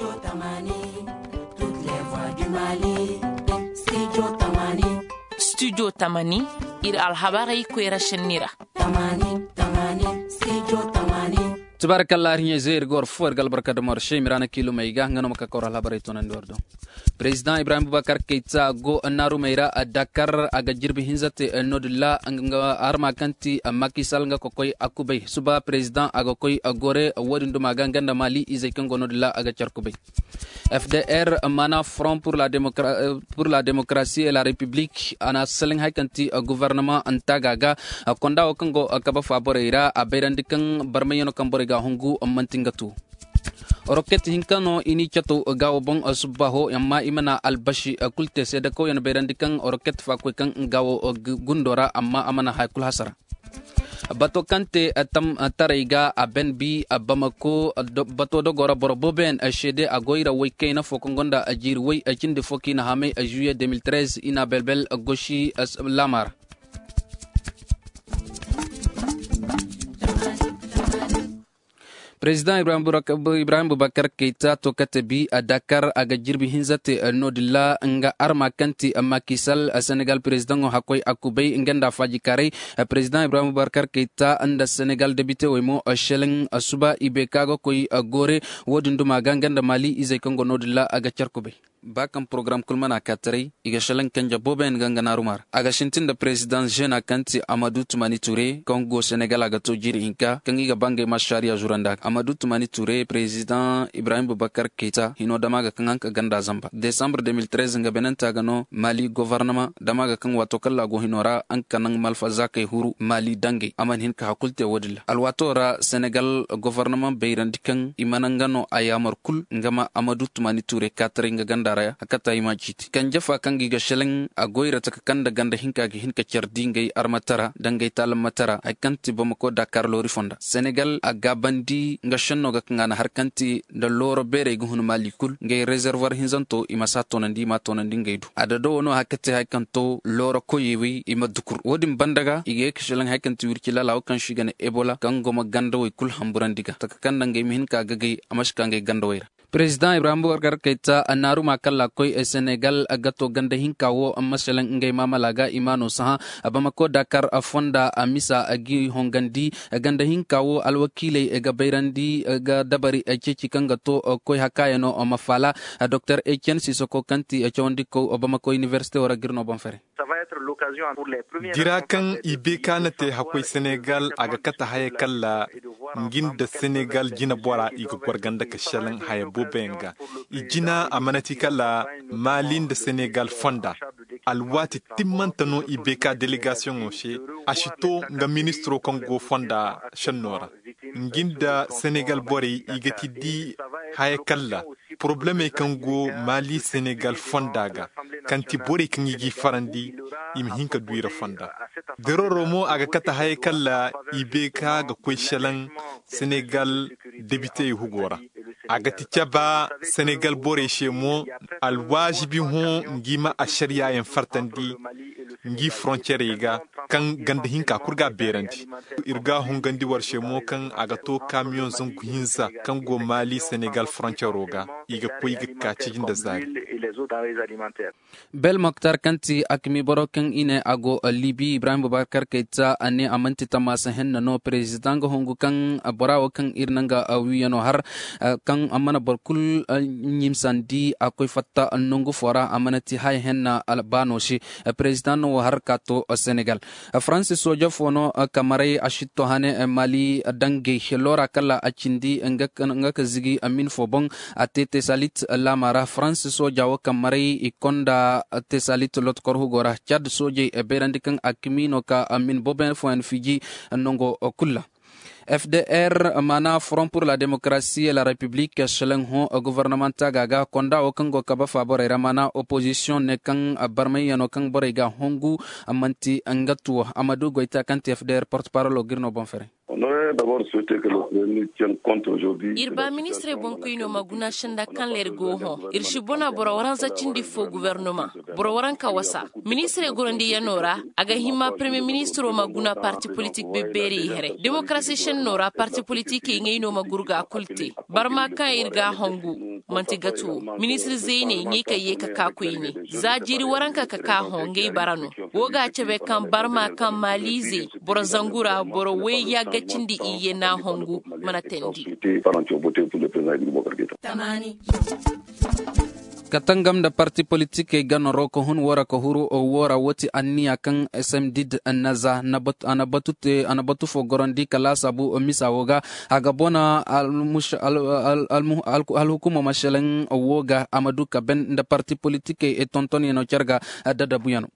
Studio Tamani, toutes les voix du Mali. Studio Tamani. Studio Tamani, ir alhabari kwera shenira. Tamani, Studio Tamani. Tabarakallah rinya zair gor fuer gal barka damar shay mirana kilo maiga ngano maka kor alhabari tonan dordo. President Ibrahim Boubacar Keita go naru meira a Dakar aga jirbi hinzate nodula nga arma kanti Macky Sall nga kokoy akubay suba president aga koy agore wodindu maga nganda Mali izay kango nodula aga charkubay. FDR mana Front pour la démocratie et la République ana seleng hay kanti gouvernement antagaga konda okango akaba faboreira a berandikan barmayano kamborega hongu mantingatu. Roket hinkano ini chato gawo bong subaho yamma imana albashi kulte sedako yan berandikan roket fakwekan gawo gundora amma amana haikul hasara. Bato kante atam taraiga abenbi abamako bato dogora boroboben shede agoira weekena fokongonda ajirwei achinde foki na hame juillet 2013 ina belbel goshi lamar. President Ibrahim Boubacar Keita tokatabi a Dakar aga jirbi hinzate nodilla nga arma kanti Macky Sall Senegal president hakoy akubay ngenda faji kare President Ibrahim Boubacar Keita anda Senegal député wemo sheleng suba ibekago koy gore wodunduma ganganda Mali izay kongo nodilla aga charkubay bakam program kulmana katari iga sheleng kanja boben gangana rumar aga shintin da president jena kanti Amadou Toumani Touré kongo Senegal aga to jiri inka kangiga bange masharia juranda Amadou Toumani Touré president Ibrahim Boubacar Keita hino damaga kanganka ganda zamba December 2013 nga benenta gano Mali gouvernement damaga kan wato kala go hinora an kanang malfaza kay huru Mali dange aman hin ka hakulte wodilla alwatora Senegal gouvernement beyrandikan imanangano ayamar kul ngama Amadou Toumani Touré katari nga ganda akata imajiti kan jafa kan giga sheleng agoira takakanda ganda hinka gi hinka chardingay armatara dangay talam matara ay kanti Bamako Dakar lori fonda Senegal agabandi nga shanno ga ngana harkanti da loro bere gu hun Mali kul ngay reservoir hinzanto imasato nandi matonandi ngaydu adado wono hakate hakanto loro koyewi imadukur wodim bandaga ige sheleng hakanti wirkila law kan shigane Ebola kan goma ganda way kul hamburandiga takakanda ngay hinka gagay amashka ngay ganda wayra President Ibrahim Boubacar Keita anaru makalla koy Senegal agato ganda hinkawo amasalang ngay mamalaga imano saha Bamako Dakar afonda amisa agi hongandi ganda hinkawo alwakile ega bayrandi ga dabari ceci kangato koy hakayano mafala Dr. Etienne Sissoko kanti chawndiko Bamako Université ora girno bonfere dirakan ibeka nate hakoy Senegal aga kata haye kala nginda Senegal jina bora iga gwarganda ka shalan haye bobenga ijina amanati kala Malin de Senegal fonda alwati timmantano ibeka delegation oshe ashito nga ministro Congo fonda shanora nginda Senegal bori igati di haye kala problème kango Mali Senegal fondaga kanti bori kangi farandi im hinka duira fonda deroromo aga kata haye kala ibeka ga kweshalan Senegal député hugora agati chaba Senegal bore shemo alwajibi hon ngima asharia en fartandi ngi frontiere iga kan ganda hinka kurga berandi irga hon gandi war shemo kan agato camion zon hinza kan go Mali Senegal frontiere roga iga koiga kachijin da zari Bel Mokhtar kanti akmi borokan ine ago Libi Ibrahim Boubacar Keita ane amanti tamasa henna no president go hongu kan borawo kan irnanga awiyano har kan amana barkul nyimsandi akoy fatta nongo fora amanati hay henna albano shi president no har kato Senegal Francis Soja fono kamarai ashito hane Mali dange helora kala achindi ngaka zigi amin fobong atete salit lamara Francis Soja kamarai ikonda tesalit lot korhu gora Chad Soje berandikan akimino ka amin boben fo en fiji nongo kulla FDR mana Front pour la démocratie et la République seleng ho gouvernementa gaga konda o kango kaba favore ramana opposition ne kan barmayano kan borega hongu amanti angatu Amadou Goita kanti FDR porte-parole o girno bonfere On aurait d'abord souhaité que le Premier tienne compte aujourd'hui. Irba ministre bonkuino maguna shanda kan lergo ho. Irshibona borowaran zacindi fo gouvernement. Borowaran kawasa. Ministre gorandi yanora aga hima premier ministre maguna parti politique beberi here. Démocratie chen nora parti politique ngeyno magurga kulti. Barma kan irga hongu mantigatu. Ministre Zeini ngeka yeka kakuini. Zajiri waranka kaka hongei barano. Woga chebe kan barma kan malizi. Borozangura boroweya gachindi iye na hongu manatendi. Katangam da parti politique ganoro ko hun wora ko huru o wora woti anniya kan SMD naza anabatu fo gorondi kala sabu misa woga agabona al hukuma mashalen woga Amadou Kaben da parti politique e tontoni no charga dada buyano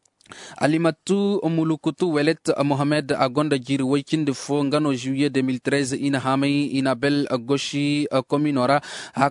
Alimatu Omulukutu Welet Mohamed Agonda Jiri Weekend fo ngano juillet 2013 ina hamai ina bel goshi kominora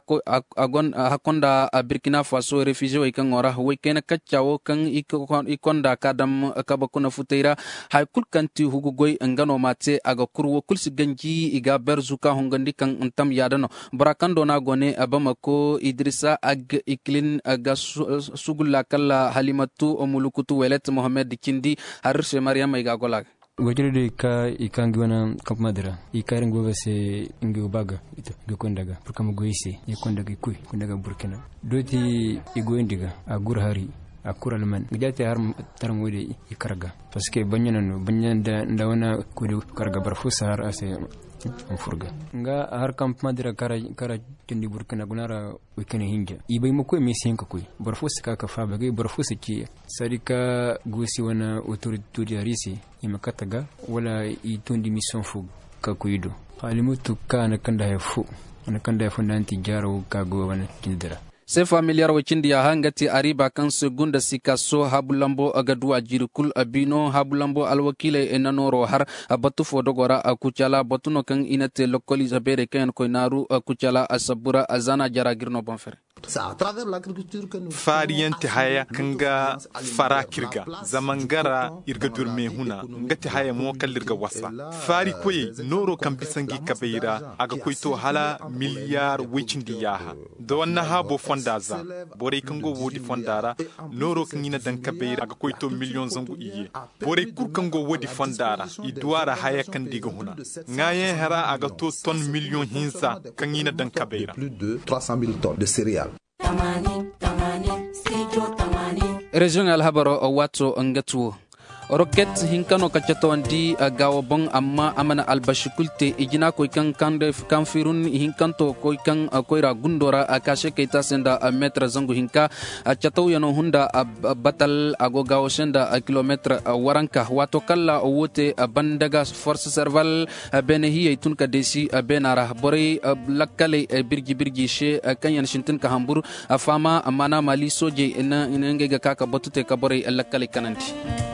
hakonda Burkina Faso refugee wekangora wekena kachawo kan ikonda kadam kabakuna futeira haikul kanti hugugoy ngano mate aga kurwo kulsi ganji iga berzuka hongandi kan ntam yadano brakando na gone Bamako Idrissa ag iklin aga sugulla kala Halimatu Omulukutu Welet Mohamed Kindi harshe Mariam Igagolag wajirde ka ikangi wana kamp madira ikari ngoga se ngobaga ito gokondaga pourkam goise ikondaga kuy kondaga Burkina doti igoendiga agur hari akura alman gidate har taram wode ikarga parce que banyanda ndawana kudu karga barfusa har ase furga nga har kamp madira kara tindi Burkina gunara wikene hinja ibay mo ko mesen ko barfusa ka fa bagay barfusa ci sarika gosi wana autorité yarisi imakataga wala itundi mission fu ka kuido halimutu kana kanda hefu ana kanda hefu nanti jaro ka go wana kindira se familiar wachindi ya hangati ariba kan segunda sikaso habulambo agadua jirukul abino habulambo alwakile enanoro har abatu fodogora akuchala batuno kan inate lokoli zabere kan koinaru akuchala asabura azana jaragirno bonfere Fariyanti haya kanga farakirga zamangara irga durme huna ngati haya mo kallirga wasa fari koy noro kan bisangi kabeira aga koyto hala miliyar wicindi yaha do wanna habo fondaza bore kango wodi fondara noro kan ina dan kabeira aga koyto million zangu iye bore kur kango wodi fondara idwara haya kan diga huna ngaye hara aga to ton million hinsa kan ina dan kabeira plus de 300,000 tonnes de céréales. Region Alhabaro Watso Ngatu Rocket hinkano kachatawandi gawo bon amma amana albashikulte ijina ko kan firun hinkanto ko kan koira gundora akashe keita senda metra zangu hinka chataw yano hunda batal ago gawo senda kilometre waranka wato kala wote bandaga force serval benehi tun ka desi benara bore lakkale birgi she kanyan shintin ka hambur afama amana mali soje ina ngega kaka botute ka bore lakkale kananti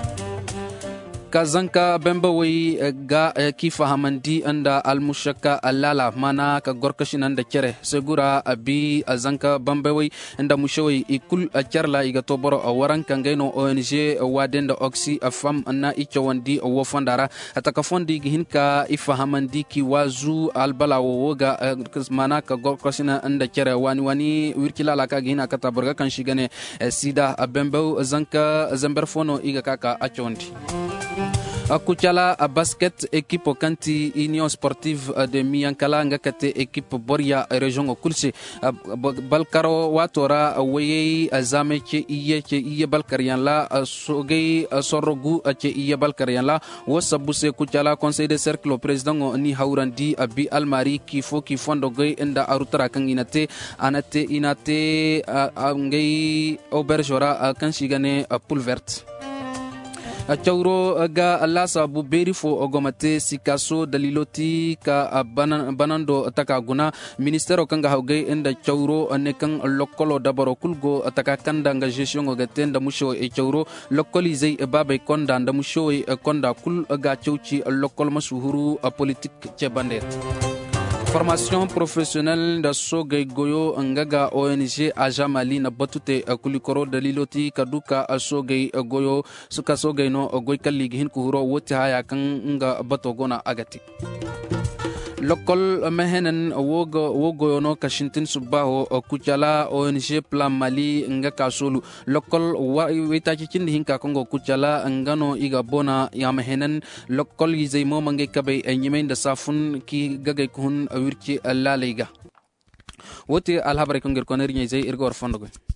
kazanka bemba wai ga kifa hamandi anda almushaka alala mana ka gorkashin anda kere segura abi azanka bemba wai anda mushawai ikul charla iga toboro waran kangeno ONG wadenda oxy afam na ichawandi wo fondara ataka fondi hinka ifa hamandi ki wazu albala woga mana ka gorkashin anda kere wani wirkila la ka gina kata borga kan shigane sida bemba zanka zamberfono iga kaka achawandi Akuchala a basket équipe kanti Union sportive de Miankala ngakate équipe Boria région Okulse Balkaro watora weye azame che iye Balkarian la sogei sorogu che iye Balkarian la wasabuse kuchala conseil de cercle président ni haurandi abi almari kifo kifondo gay enda arutara kan inate ngei aubergera kan shigane pulvert Chauro ga alasa buberi fo ogomate sikaso daliloti ka banando takaguna ministero kanga hawge enda chauro nekan lokolo dabaro kulgo ataka kanda nga gestion ogatenda musho e chauro lokoli zai babe konda nda musho e konda kul ga chauchi lokol masuhuru politique chebande formation professionnelle da sogay goyo ngaga ONG Aja Mali na batute kulikoro daliloti kaduka sogay goyo suka sogay no goy kalligi hin kuhuro wotti haya kan nga batogona agati lokol mehenen wogo no kashintin subaho kuchala ONG Plan Mali nga kasulu lokol wita cicindi hinka kongo kuchala ngano iga bona ya mehenen lokol yizay mo mange kabe enyimen da safun ki gagay kun wirki lalayga wote alhabare kongir koneri nyezay irgor fondogo